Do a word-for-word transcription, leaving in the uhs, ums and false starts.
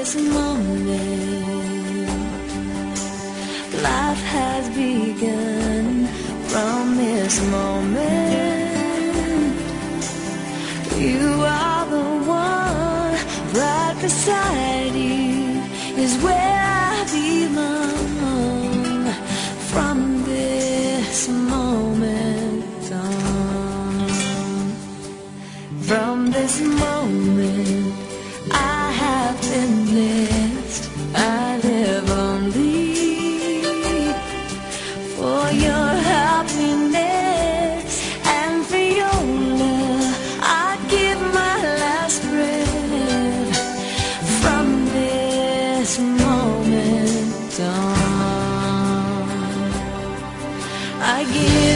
this moment, life has begun. From this moment, you are the one. Right beside you is where I belong. From this moment on, from this moment, I have been blessed. I live only for your happiness and for your love. I give my last breath. From this moment on, I give